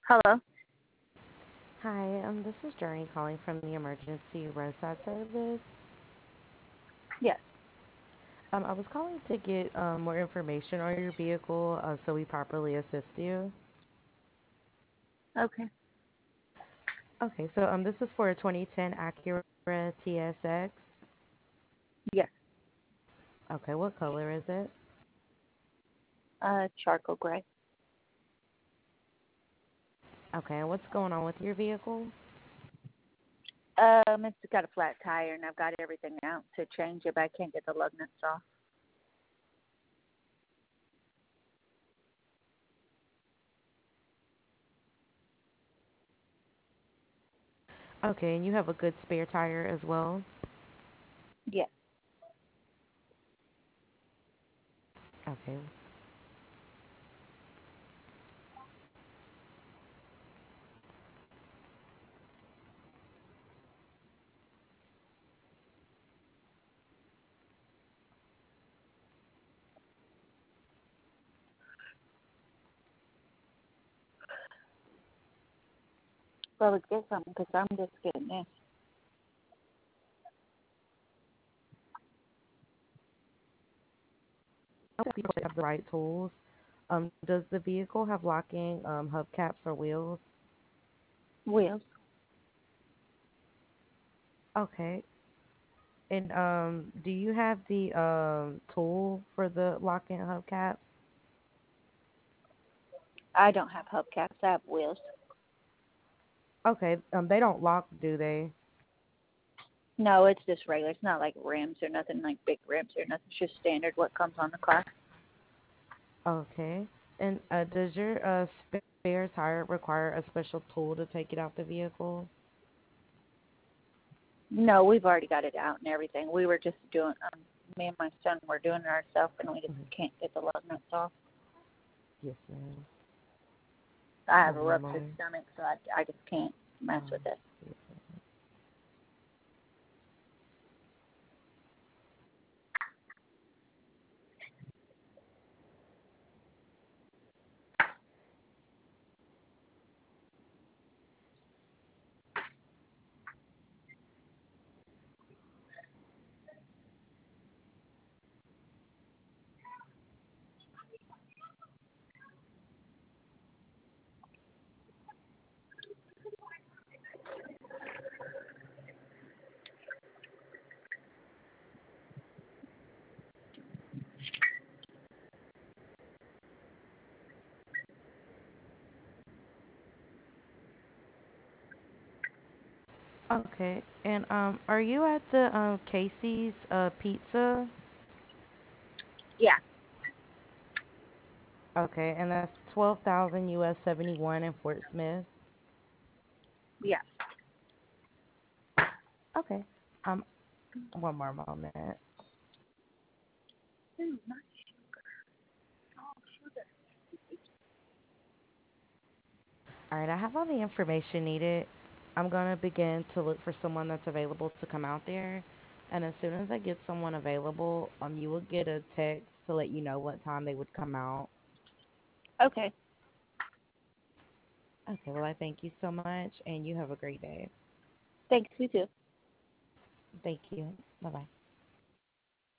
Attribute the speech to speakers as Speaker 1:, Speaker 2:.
Speaker 1: Hello?
Speaker 2: Hi, this is Journey calling from the emergency roadside service.
Speaker 1: Yes.
Speaker 2: I was calling to get more information on your vehicle so we properly assist you.
Speaker 1: Okay.
Speaker 2: Okay, so this is for a 2010 Acura TSX.
Speaker 1: Yes.
Speaker 2: Okay, what color is it?
Speaker 1: Charcoal gray.
Speaker 2: Okay, and what's going on with your vehicle?
Speaker 1: It's got a flat tire, and I've got everything out to change it, but I can't get the lug nuts off.
Speaker 2: Okay, and you have a good spare tire as well?
Speaker 1: Yes.
Speaker 2: Okay.
Speaker 1: Well, let's get something because I'm just getting this.
Speaker 2: Okay, you have the right tools. Does the vehicle have locking hubcaps or wheels?
Speaker 1: Wheels.
Speaker 2: Okay. And do you have the tool for the locking hubcaps?
Speaker 1: I don't have hubcaps. I have wheels.
Speaker 2: Okay, they don't lock, do they?
Speaker 1: No, it's just regular. It's not like rims or nothing like big rims or nothing. It's just standard what comes on the car.
Speaker 2: Okay. And does your spare tire require a special tool to take it out the vehicle?
Speaker 1: No, we've already got it out and everything. We were just doing, me and my son were doing it ourselves, and we just
Speaker 2: Mhm.
Speaker 1: can't get the lug nuts off.
Speaker 2: Yes, ma'am.
Speaker 1: I have a
Speaker 2: One more
Speaker 1: ruptured
Speaker 2: moment.
Speaker 1: stomach, so I just can't mess with it.
Speaker 2: Yes, ma'am. Okay. And are you at the Casey's Pizza?
Speaker 1: Yeah.
Speaker 2: Okay, and that's 12,000 US 71 in Fort Smith.
Speaker 1: Yeah.
Speaker 2: Okay. Um, one more moment. All right, I have all the information needed. I'm going to begin to look for someone that's available to come out there. And as soon as I get someone available, you will get a text to let you know what time they would come out.
Speaker 1: Okay.
Speaker 2: Okay, well, I thank you so much, and you have a great day.
Speaker 1: Thanks, you too.
Speaker 2: Thank you. Bye bye.